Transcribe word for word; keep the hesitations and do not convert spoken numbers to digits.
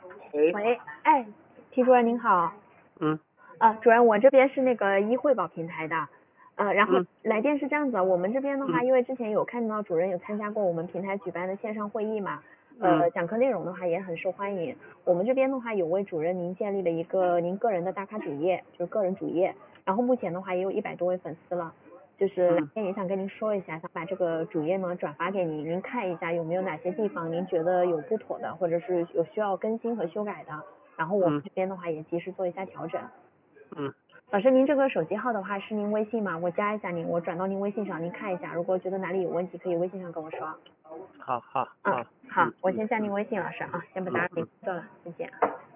喂， 喂，哎，题主任您好， 嗯呃，主任，我这边是那个一汇宝平台的，呃，然后嗯来电是这样子，我们这边的话， 嗯因为之前有看到主任有参加过我们平台举办的线上会议嘛， 嗯呃，讲课内容的话也很受欢迎。我们这边的话有为主任您建立了一个您个人的打卡主页，就是个人主页，然后目前的话也有一百多位粉丝了。就是来嗯电也想跟您说一下，想把这个主页呢转发给您，您看一下有没有哪些地方您觉得有不妥的，或者是有需要更新和修改的，然后我们嗯这边的话也及时做一下调整。 嗯， 老师，您这个手机号的话是您微信吗？我加一下您，我转到您微信上，您看一下，如果觉得哪里有问题，可以微信上跟我说。 好好嗯， 好， 好， 嗯嗯我先加您微信，老师啊，先不打扰您嗯嗯。 工作了，再见。